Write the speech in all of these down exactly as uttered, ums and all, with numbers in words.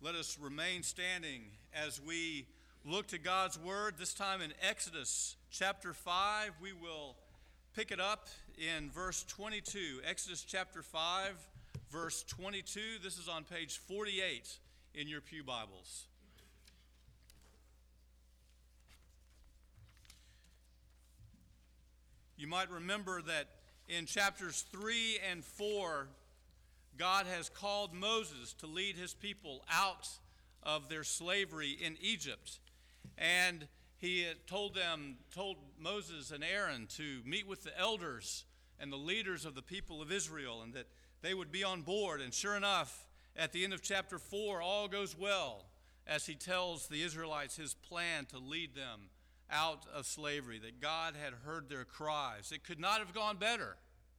Let us remain standing as we look to God's Word. This time in Exodus chapter five, we will pick it up in verse twenty-two. Exodus chapter five, verse twenty-two. This is on page forty-eight in your pew Bibles. You might remember that in chapters three and four, God has called Moses to lead his people out of their slavery in Egypt. And he told them, told Moses and Aaron to meet with the elders and the leaders of the people of Israel and that they would be on board. And sure enough, at the end of chapter four, all goes well as he tells the Israelites his plan to lead them out of slavery, that God had heard their cries. It could not have gone better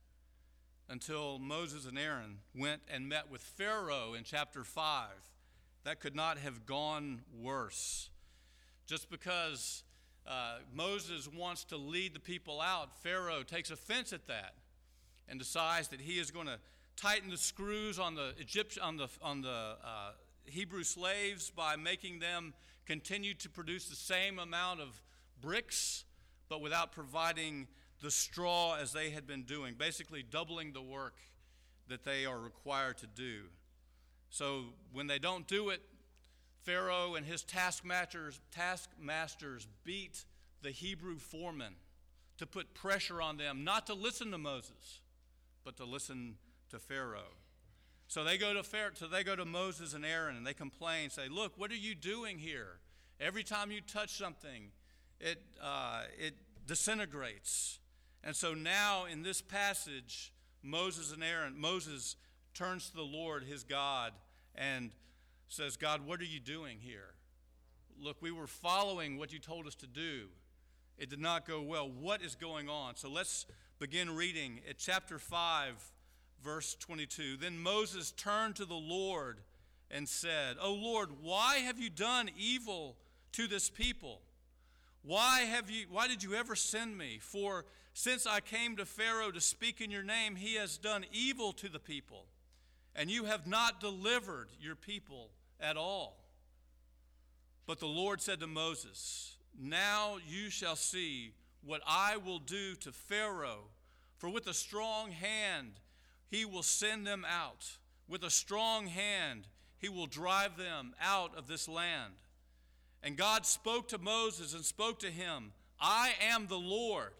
until Moses and Aaron went and met with Pharaoh in chapter five. That could not have gone worse. Just because uh, Moses wants to lead the people out, Pharaoh takes offense at that and decides that he is going to tighten the screws on the Egyptian, on the on the uh, Hebrew slaves by making them continue to produce the same amount of bricks, but without providing the straw as they had been doing, basically doubling the work that they are required to do. So when they don't do it, Pharaoh and his taskmasters, taskmasters beat the Hebrew foremen to put pressure on them not to listen to Moses, but to listen to Pharaoh. So they go to Pharaoh, so they go to Moses and Aaron and they complain, say, "Look, what are you doing here? Every time you touch something, it uh, it disintegrates." And so now in this passage, Moses and Aaron, Moses turns to the Lord, his God, and says, "God, what are you doing here? Look, we were following what you told us to do. It did not go well. What is going on?" So let's begin reading at chapter five, verse twenty-two. Then Moses turned to the Lord and said, "O Lord, why have you done evil to this people? Why have you? Why did you ever send me? For since I came to Pharaoh to speak in your name, he has done evil to the people, and you have not delivered your people at all." But the Lord said to Moses, "Now you shall see what I will do to Pharaoh, for with a strong hand he will send them out. With a strong hand he will drive them out of this land." And God spoke to Moses and spoke to him, "I am the Lord.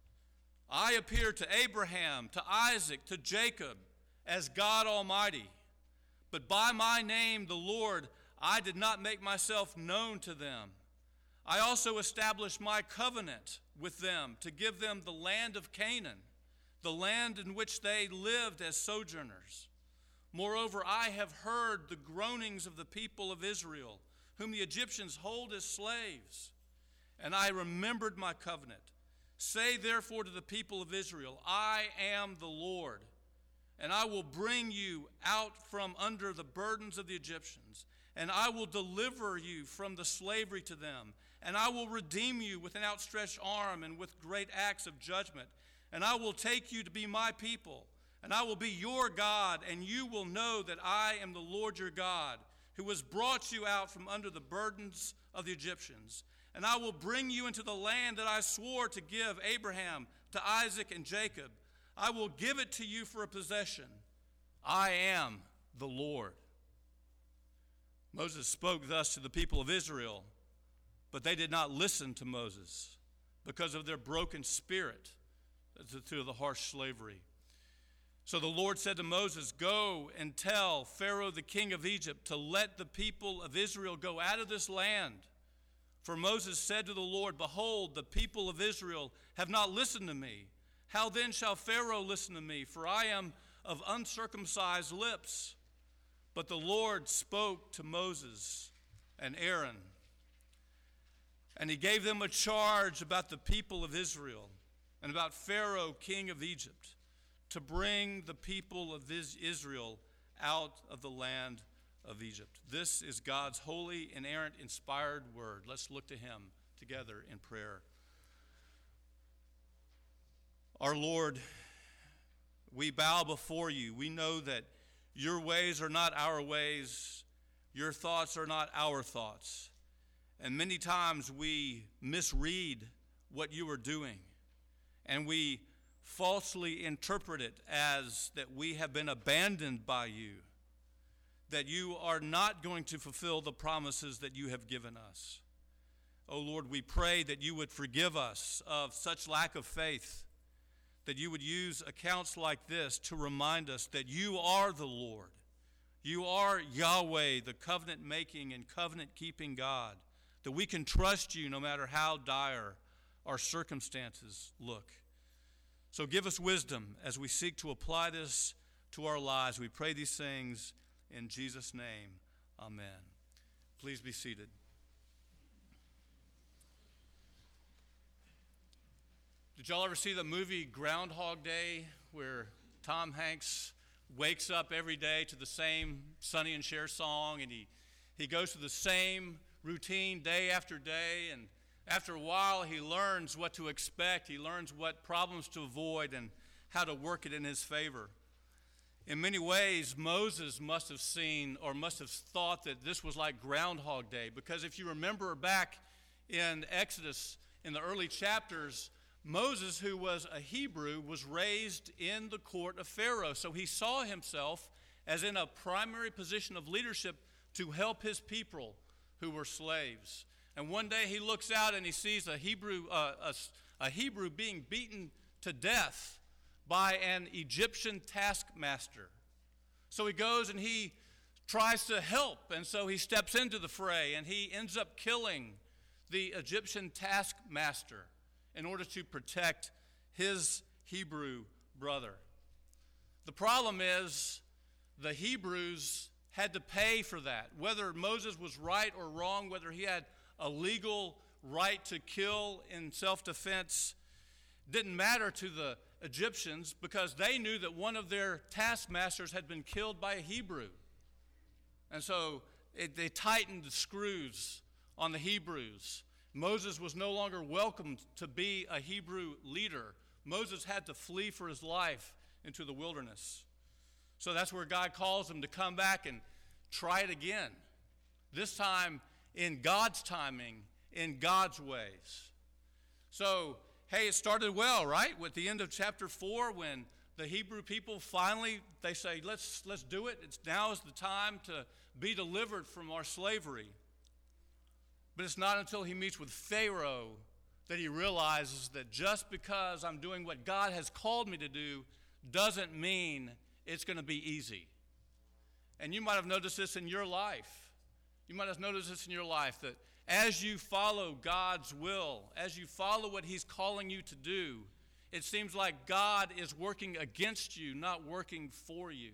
I appeared to Abraham, to Isaac, to Jacob as God Almighty. But by my name, the Lord, I did not make myself known to them. I also established my covenant with them to give them the land of Canaan, the land in which they lived as sojourners. Moreover, I have heard the groanings of the people of Israel, whom the Egyptians hold as slaves, and I remembered my covenant. Say therefore to the people of Israel, I am the Lord, and I will bring you out from under the burdens of the Egyptians, and I will deliver you from the slavery to them, and I will redeem you with an outstretched arm and with great acts of judgment, and I will take you to be my people, and I will be your God, and you will know that I am the Lord your God, who has brought you out from under the burdens of the Egyptians. And I will bring you into the land that I swore to give Abraham, to Isaac, and Jacob. I will give it to you for a possession. I am the Lord." Moses spoke thus to the people of Israel, but they did not listen to Moses because of their broken spirit through the harsh slavery. So the Lord said to Moses, "Go and tell Pharaoh the king of Egypt to let the people of Israel go out of this land." For Moses said to the Lord, "Behold, the people of Israel have not listened to me. How then shall Pharaoh listen to me? For I am of uncircumcised lips." But the Lord spoke to Moses and Aaron, and he gave them a charge about the people of Israel and about Pharaoh king of Egypt, to bring the people of Israel out of the land of Egypt. This is God's holy, inerrant, inspired word. Let's look to him together in prayer. Our Lord, we bow before you. We know that your ways are not our ways. Your thoughts are not our thoughts. And many times we misread what you are doing, and we falsely interpret it as that we have been abandoned by you, that you are not going to fulfill the promises that you have given us. Oh Lord, we pray that you would forgive us of such lack of faith, that you would use accounts like this to remind us that you are the Lord. You are Yahweh, the covenant-making and covenant-keeping God, that we can trust you no matter how dire our circumstances look. So give us wisdom as we seek to apply this to our lives. We pray these things in Jesus' name. Amen. Please be seated. Did y'all ever see the movie Groundhog Day, where Tom Hanks wakes up every day to the same Sonny and Cher song, and he, he goes through the same routine day after day, and after a while he learns what to expect, he learns what problems to avoid and how to work it in his favor. In many ways, Moses must have seen or must have thought that this was like Groundhog Day, because if you remember back in Exodus, in the early chapters, Moses, who was a Hebrew, was raised in the court of Pharaoh. So he saw himself as in a primary position of leadership to help his people who were slaves. And one day he looks out and he sees a Hebrew, uh, a, a Hebrew being beaten to death by an Egyptian taskmaster. So he goes and he tries to help, and so he steps into the fray, and he ends up killing the Egyptian taskmaster in order to protect his Hebrew brother. The problem is the Hebrews had to pay for that. Whether Moses was right or wrong, whether he had a legal right to kill in self-defense, didn't matter to the Egyptians, because they knew that one of their taskmasters had been killed by a Hebrew. And so it, they tightened the screws on the Hebrews. Moses was no longer welcomed to be a Hebrew leader. Moses had to flee for his life into the wilderness. So that's where God calls him to come back and try it again. This time in God's timing, in God's ways. So, hey, it started well, right? With the end of chapter four, when the Hebrew people finally, they say, let's, let's do it. It's now is the time to be delivered from our slavery. But it's not until he meets with Pharaoh that he realizes that just because I'm doing what God has called me to do doesn't mean it's going to be easy. And you might have noticed this in your life. You might have noticed this in your life, that as you follow God's will, as you follow what he's calling you to do, it seems like God is working against you, not working for you.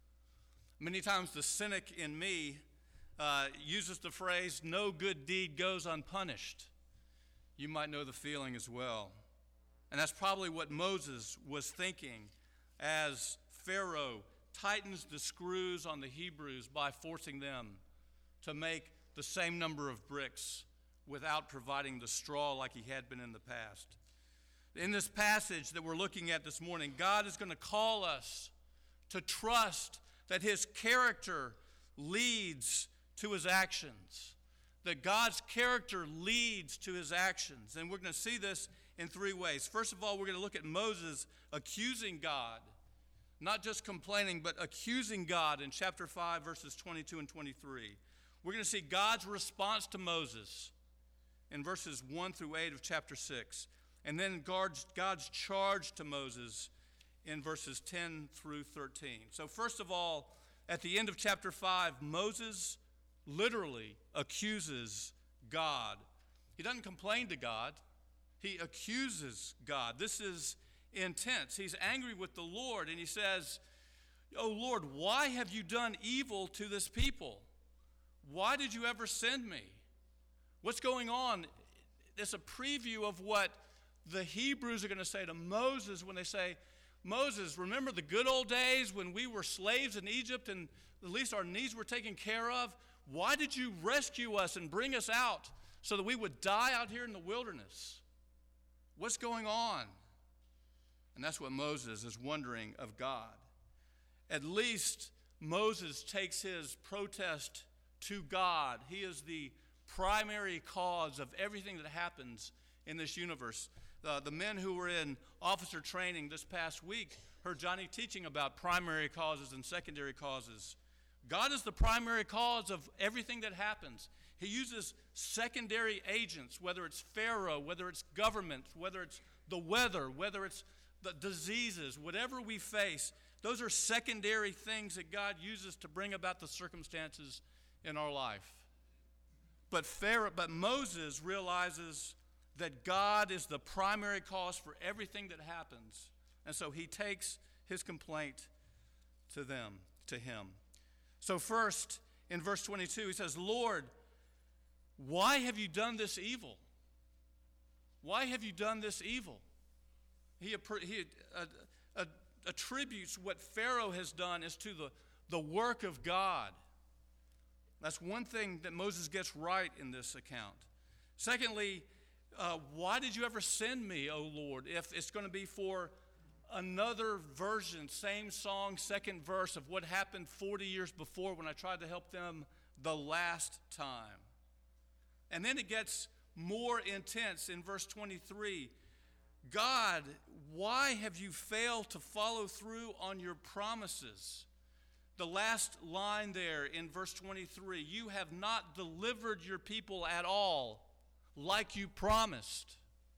Many times the cynic in me uh, uses the phrase, no good deed goes unpunished. You might know the feeling as well. And that's probably what Moses was thinking as Pharaoh tightens the screws on the Hebrews by forcing them to make the same number of bricks without providing the straw like he had been in the past. In this passage that we're looking at this morning, God is going to call us to trust that his character leads to his actions, that God's character leads to his actions. And we're going to see this in three ways. First of all, we're going to look at Moses accusing God, not just complaining, but accusing God in chapter five, verses twenty-two and twenty-three. We're going to see God's response to Moses in verses one through eight of chapter six. And then God's, God's charge to Moses in verses ten through thirteen. So first of all, at the end of chapter five, Moses literally accuses God. He doesn't complain to God. He accuses God. This is intense. He's angry with the Lord, and he says, "Oh Lord, why have you done evil to this people? Why did you ever send me? What's going on?" It's a preview of what the Hebrews are going to say to Moses when they say, "Moses, remember the good old days when we were slaves in Egypt and at least our needs were taken care of? Why did you rescue us and bring us out so that we would die out here in the wilderness? What's going on?" And that's what Moses is wondering of God. At least Moses takes his protest to God. He is the primary cause of everything that happens in this universe. Uh, the men who were in officer training this past week heard Johnny teaching about primary causes and secondary causes. God is the primary cause of everything that happens. He uses secondary agents, whether it's Pharaoh, whether it's governments, whether it's the weather, whether it's the diseases, whatever we face. Those are secondary things that God uses to bring about the circumstances in our life. But Pharaoh, but Moses realizes that God is the primary cause for everything that happens. And so he takes his complaint to them, to him. So first, in verse twenty-two, he says, Lord, why have you done this evil? Why have you done this evil? He, he uh, uh, attributes what Pharaoh has done as to the, the work of God. That's one thing that Moses gets right in this account. Secondly, uh, why did you ever send me, O Lord, if it's going to be for another version, same song, second verse of what happened forty years before when I tried to help them the last time? And then it gets more intense in verse twenty-three. God, why have you failed to follow through on your promises? The last line there in verse twenty-three, you have not delivered your people at all like you promised.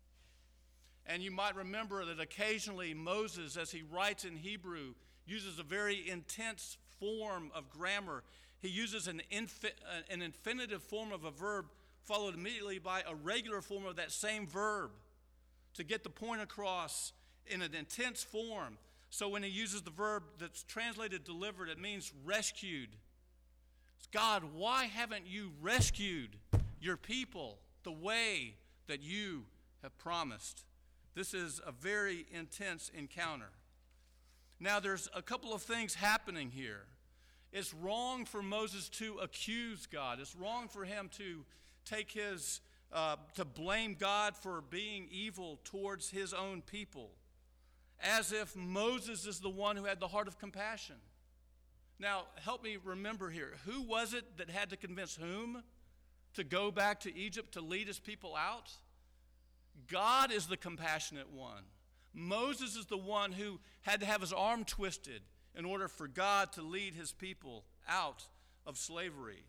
And you might remember that occasionally Moses, as he writes in Hebrew, uses a very intense form of grammar. He uses an, infi- an infinitive form of a verb followed immediately by a regular form of that same verb to get the point across in an intense form. So when he uses the verb that's translated delivered, it means rescued. God, why haven't you rescued your people the way that you have promised? This is a very intense encounter. Now, there's a couple of things happening here. It's wrong for Moses to accuse God. It's wrong for him to take his, uh, to blame God for being evil towards his own people, as if Moses is the one who had the heart of compassion. Now, help me remember here. Who was it that had to convince whom to go back to Egypt to lead his people out? God is the compassionate one. Moses is the one who had to have his arm twisted in order for God to lead his people out of slavery.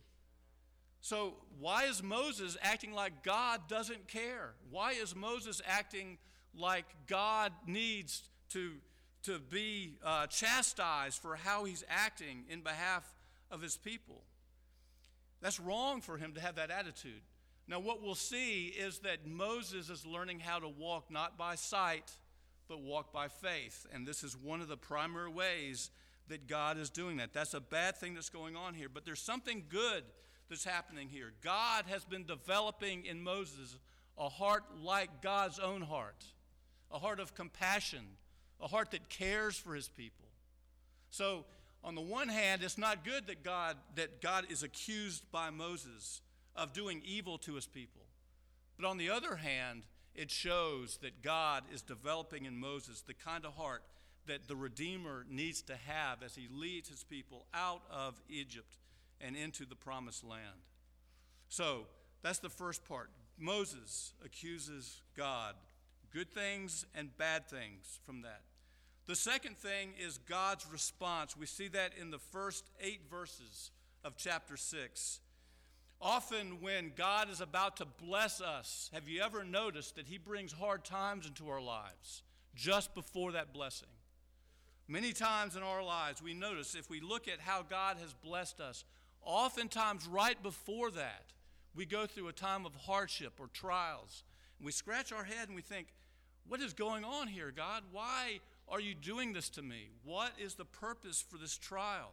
So why is Moses acting like God doesn't care? Why is Moses acting like God needs to, to be uh, chastised for how he's acting in behalf of his people? That's wrong for him to have that attitude. Now, what we'll see is that Moses is learning how to walk not by sight, but walk by faith. And this is one of the primary ways that God is doing that. That's a bad thing that's going on here, but there's something good that's happening here. God has been developing in Moses a heart like God's own heart, a heart of compassion, a heart that cares for his people. So, on the one hand, it's not good that God, that God is accused by Moses of doing evil to his people. But on the other hand, it shows that God is developing in Moses the kind of heart that the Redeemer needs to have as he leads his people out of Egypt and into the promised land. So that's the first part. Moses accuses God. Good things and bad things from that. The second thing is God's response. We see that in the first eight verses of chapter six. Often when God is about to bless us, have you ever noticed that he brings hard times into our lives just before that blessing? Many times in our lives we notice, if we look at how God has blessed us, oftentimes right before that we go through a time of hardship or trials. And we scratch our head and we think, what is going on here, God? Why are you doing this to me? What is the purpose for this trial?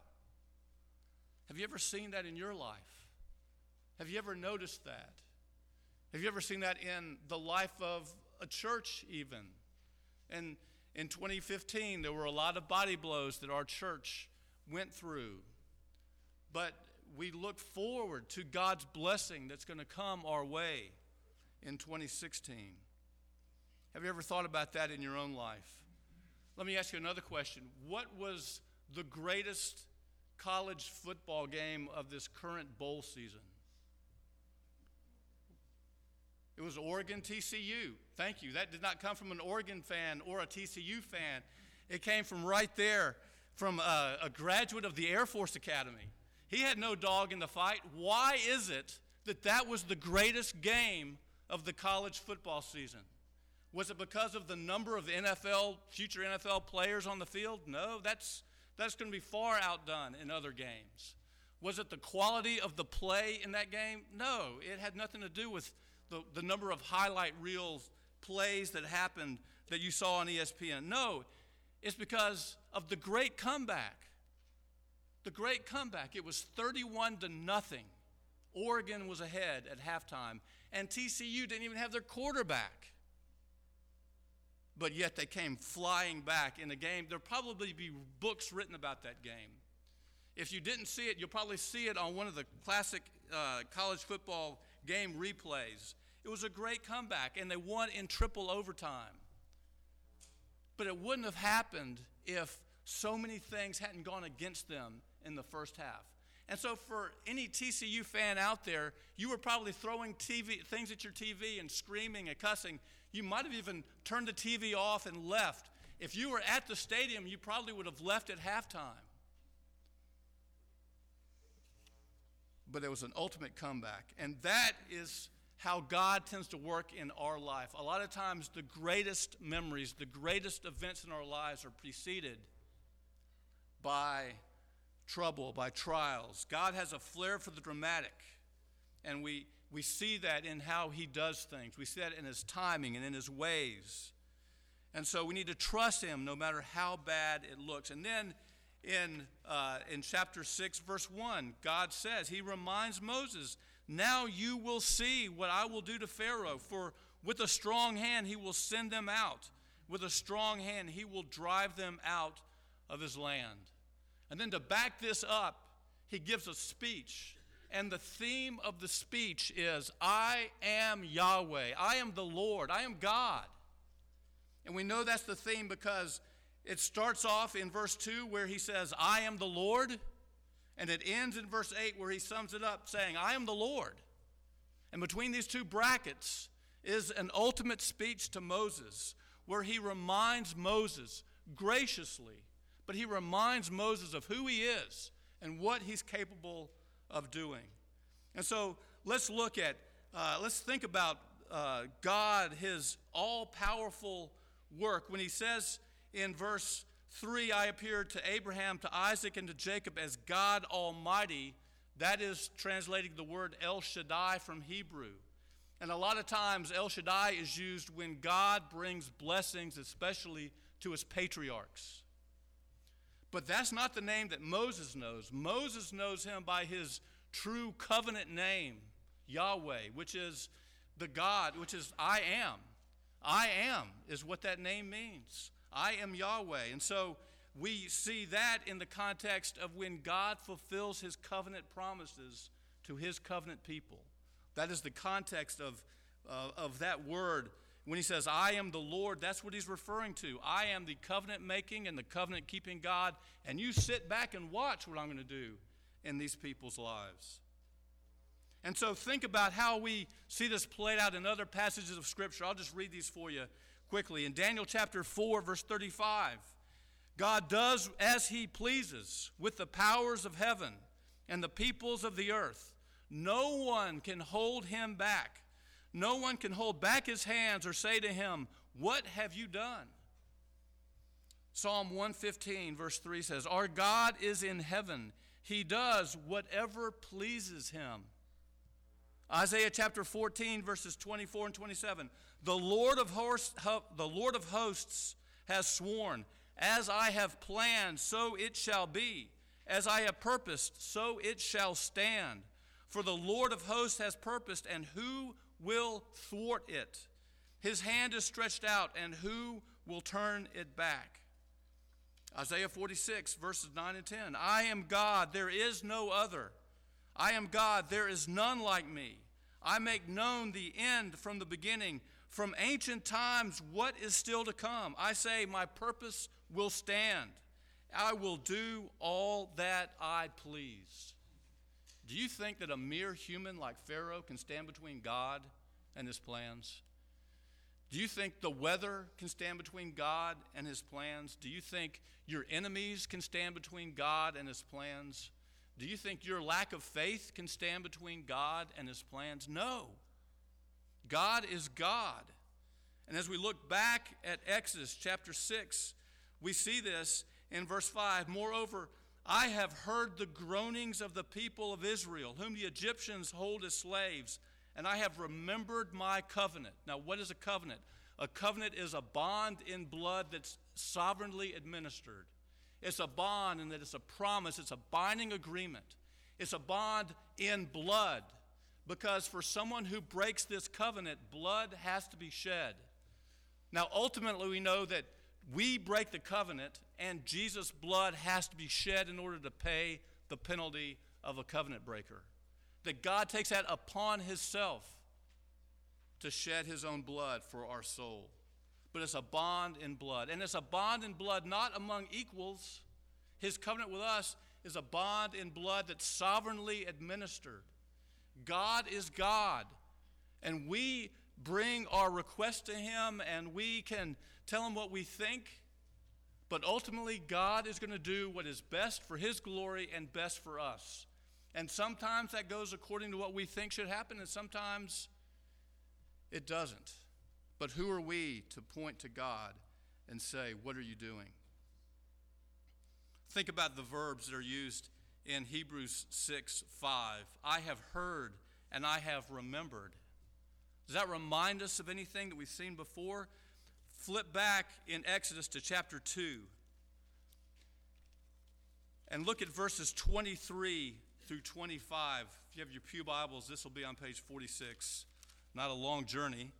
Have you ever seen that in your life? Have you ever noticed that? Have you ever seen that in the life of a church even? And in twenty fifteen, there were a lot of body blows that our church went through. But we look forward to God's blessing that's going to come our way in twenty sixteen. Have you ever thought about that in your own life? Let me ask you another question. What was the greatest college football game of this current bowl season? It was Oregon T C U. Thank you. That did not come from an Oregon fan or a T C U fan. It came from right there, from a, a graduate of the Air Force Academy. He had no dog in the fight. Why is it that that was the greatest game of the college football season? Was it because of the number of N F L, future N F L players on the field? No, that's, that's going to be far outdone in other games. Was it the quality of the play in that game? No, it had nothing to do with the, the number of highlight reels plays that happened that you saw on E S P N. No, it's because of the great comeback. The great comeback. It was thirty-one to nothing. Oregon was ahead at halftime, and T C U didn't even have their quarterback. But yet they came flying back in the game. There'll probably be books written about that game. If you didn't see it, you'll probably see it on one of the classic uh, college football game replays. It was a great comeback, and they won in triple overtime. But it wouldn't have happened if so many things hadn't gone against them in the first half. And so for any T C U fan out there, you were probably throwing T V things at your T V and screaming and cussing. You might have even turned the T V off and left. If you were at the stadium, you probably would have left at halftime. But there was an ultimate comeback. And that is how God tends to work in our life. A lot of times the greatest memories, the greatest events in our lives are preceded by trouble, by trials. God has a flair for the dramatic, and we, we see that in how he does things. We see that in his timing and in his ways. And so we need to trust him no matter how bad it looks. And then in, uh, in chapter six, verse one, God says, he reminds Moses, now you will see what I will do to Pharaoh, for with a strong hand he will send them out. With a strong hand he will drive them out of his land. And then to back this up, he gives a speech. And the theme of the speech is, I am Yahweh. I am the Lord. I am God. And we know that's the theme because it starts off in verse two where he says, I am the Lord. And it ends in verse eight where he sums it up saying, I am the Lord. And between these two brackets is an ultimate speech to Moses where he reminds Moses graciously, but he reminds Moses of who he is and what he's capable of doing. And so let's look at, uh, let's think about uh, God, his all-powerful work. When he says in verse three, I appeared to Abraham, to Isaac, and to Jacob as God Almighty, that is translating the word El Shaddai from Hebrew. And a lot of times El Shaddai is used when God brings blessings, especially to his patriarchs. But that's not the name that Moses knows. Moses knows him by his true covenant name, Yahweh, which is the God, which is I am. I am is what that name means. I am Yahweh. And so we see that in the context of when God fulfills his covenant promises to his covenant people. That is the context of, uh, of that word. When he says, I am the Lord, that's what he's referring to. I am the covenant-making and the covenant-keeping God, and you sit back and watch what I'm going to do in these people's lives. And so think about how we see this played out in other passages of Scripture. I'll just read these for you quickly. In Daniel chapter four, verse thirty-five, God does as he pleases with the powers of heaven and the peoples of the earth. No one can hold him back. No one can hold back his hands or say to him, what have you done? Psalm one fifteen, verse three says, our God is in heaven. He does whatever pleases him. Isaiah chapter fourteen, verses twenty-four and twenty-seven. The Lord of hosts, the Lord of hosts has sworn, as I have planned, so it shall be. As I have purposed, so it shall stand. For the Lord of hosts has purposed, and who will thwart it? His hand is stretched out, and who will turn it back? Isaiah forty-six, verses nine and ten. I am God, there is no other. I am God, there is none like me. I make known the end from the beginning, from ancient times what is still to come. I say, my purpose will stand, I will do all that I please. Do you think that a mere human like Pharaoh can stand between God and his plans? Do you think the weather can stand between God and his plans? Do you think your enemies can stand between God and his plans? Do you think your lack of faith can stand between God and his plans? No. God is God. And as we look back at Exodus chapter six, we see this in verse five. Moreover, I have heard the groanings of the people of Israel, whom the Egyptians hold as slaves, and I have remembered my covenant. Now, what is a covenant? A covenant is a bond in blood that's sovereignly administered. It's a bond in that it's a promise. It's a binding agreement. It's a bond in blood, because for someone who breaks this covenant, blood has to be shed. Now, ultimately, we know that we break the covenant, and Jesus' blood has to be shed in order to pay the penalty of a covenant breaker. That God takes that upon himself to shed his own blood for our soul. But it's a bond in blood. And it's a bond in blood not among equals. His covenant with us is a bond in blood that's sovereignly administered. God is God. And we bring our request to him, and we can tell him what we think. But ultimately, God is going to do what is best for his glory and best for us. And sometimes that goes according to what we think should happen, and sometimes it doesn't. But who are we to point to God and say, what are you doing? Think about the verbs that are used in Hebrews six five. I have heard and I have remembered. Does that remind us of anything that we've seen before? Flip back in Exodus to chapter two and look at verses twenty-three through twenty-five. If you have your pew Bibles, this will be on page forty-six. Not a long journey.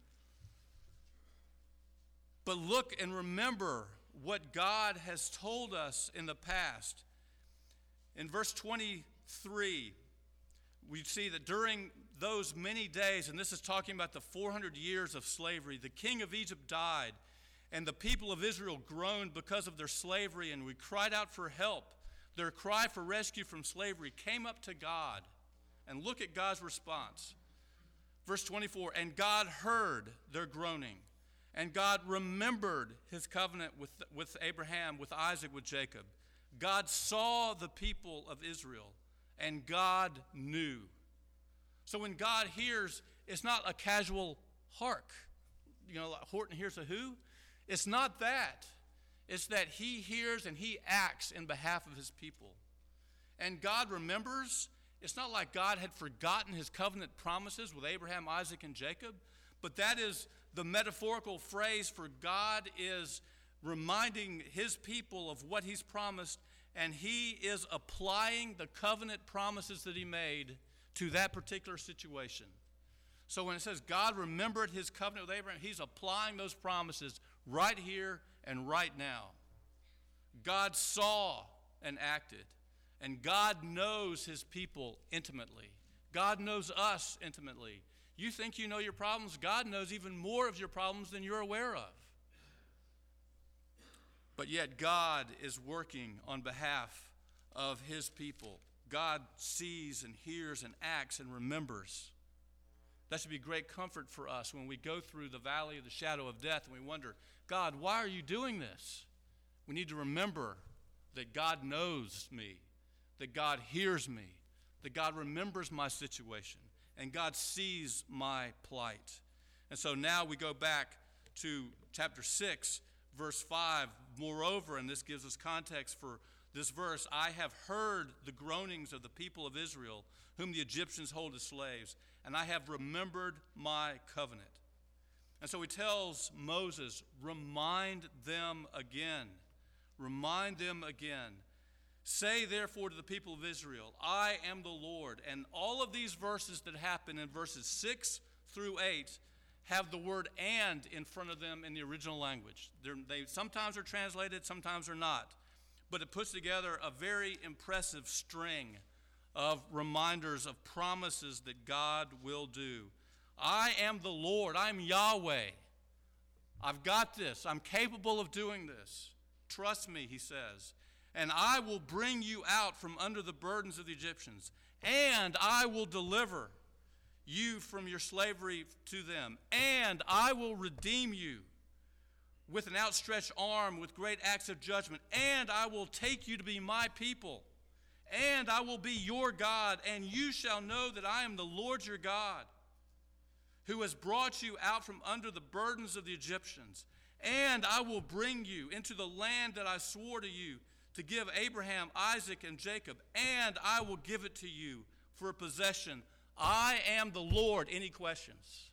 But look and remember what God has told us in the past. In verse twenty-three, we see that during those many days, and this is talking about the four hundred years of slavery, the king of Egypt died, and the people of Israel groaned because of their slavery, and we cried out for help. Their cry for rescue from slavery came up to God. And look at God's response. Verse twenty-four, and God heard their groaning, and God remembered his covenant with, with Abraham, with Isaac, with Jacob. God saw the people of Israel, and God knew. So when God hears, it's not a casual hark. You know, like Horton hears a who? It's not that. It's that he hears and he acts in behalf of his people. And God remembers. It's not like God had forgotten his covenant promises with Abraham, Isaac, and Jacob, but that is the metaphorical phrase for God is reminding his people of what he's promised, and he is applying the covenant promises that he made to that particular situation. So when it says God remembered his covenant with Abraham, he's applying those promises right here and right now. God saw and acted, and God knows his people intimately. God knows us intimately. You think you know your problems? God knows even more of your problems than you're aware of. But yet God is working on behalf of his people. God sees and hears and acts and remembers. That should be great comfort for us when we go through the valley of the shadow of death and we wonder, God, why are you doing this? We need to remember that God knows me, that God hears me, that God remembers my situation, and God sees my plight. And so now we go back to chapter six, verse five. Moreover, and this gives us context for this verse, I have heard the groanings of the people of Israel, whom the Egyptians hold as slaves, and I have remembered my covenant. And so he tells Moses, remind them again. Remind them again. Say therefore to the people of Israel, I am the Lord. And all of these verses that happen in verses six through eight have the word and in front of them in the original language. They're, they sometimes are translated, sometimes are not. But it puts together a very impressive string of reminders of promises that God will do. I am the Lord. I'm Yahweh. I've got this. I'm capable of doing this. Trust me, he says. and I will bring you out from under the burdens of the Egyptians, and I will deliver you from your slavery to them, and I will redeem you with an outstretched arm, with great acts of judgment, and I will take you to be my people, and I will be your God, and you shall know that I am the Lord your God, who has brought you out from under the burdens of the Egyptians. And I will bring you into the land that I swore to you to give Abraham, Isaac, and Jacob, and I will give it to you for a possession. I am the Lord. Any questions?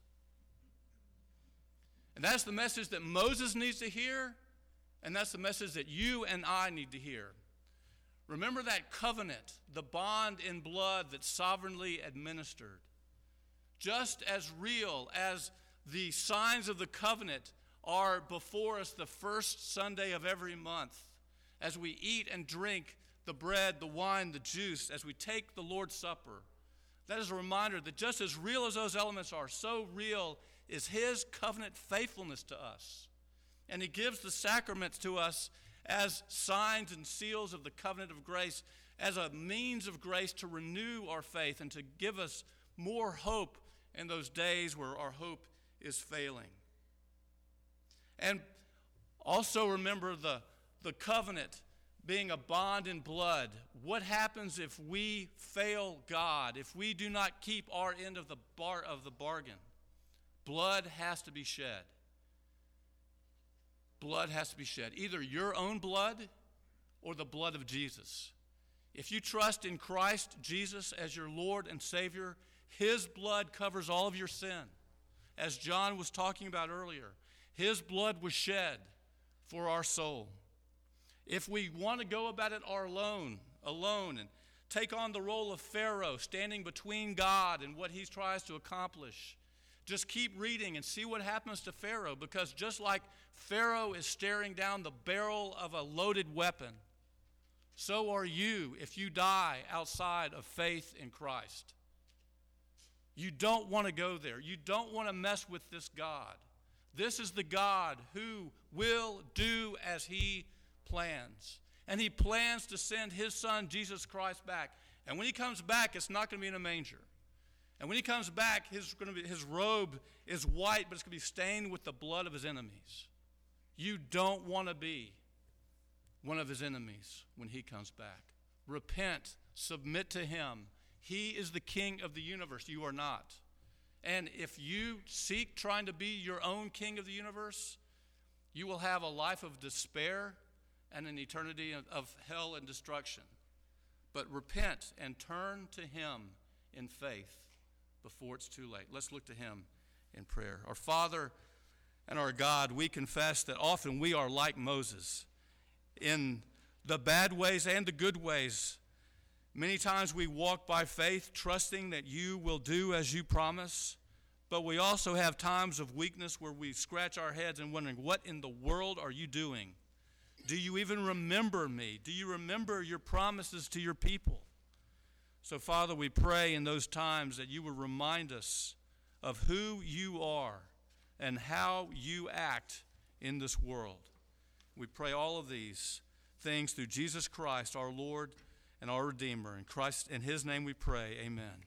And that's the message that Moses needs to hear, and that's the message that you and I need to hear. Remember that covenant, the bond in blood that's sovereignly administered. Just as real as the signs of the covenant are before us the first Sunday of every month, as we eat and drink the bread, the wine, the juice, as we take the Lord's Supper. That is a reminder that just as real as those elements are, so real is his covenant faithfulness to us. And he gives the sacraments to us as signs and seals of the covenant of grace, as a means of grace to renew our faith and to give us more hope in those days where our hope is failing. And also remember the, the covenant being a bond in blood. What happens if we fail God, if we do not keep our end of the bar of the bargain? Blood has to be shed. Blood has to be shed. Either your own blood or the blood of Jesus. If you trust in Christ Jesus as your Lord and Savior, his blood covers all of your sin. As John was talking about earlier, his blood was shed for our soul. If we want to go about it our alone, alone and take on the role of Pharaoh, standing between God and what he tries to accomplish, just keep reading and see what happens to Pharaoh, because just like Pharaoh is staring down the barrel of a loaded weapon, so are you if you die outside of faith in Christ. You don't want to go there. You don't want to mess with this God. This is the God who will do as he plans. And he plans to send his son, Jesus Christ, back. And when he comes back, it's not going to be in a manger. And when he comes back, his, going to be, his robe is white, but it's going to be stained with the blood of his enemies. You don't want to be one of his enemies when he comes back. Repent, submit to him. He is the king of the universe. You are not. And if you seek trying to be your own king of the universe, you will have a life of despair and an eternity of, of hell and destruction. But repent and turn to him in faith before it's too late. Let's look to him in prayer. Our Father and our God, we confess that often we are like Moses in the bad ways and the good ways. Many times we walk by faith, trusting that you will do as you promise, but we also have times of weakness where we scratch our heads and wondering, what in the world are you doing? Do you even remember me? Do you remember your promises to your people? So, Father, we pray in those times that you will remind us of who you are and how you act in this world. We pray all of these things through Jesus Christ, our Lord and our Redeemer. In Christ, in his name we pray, amen.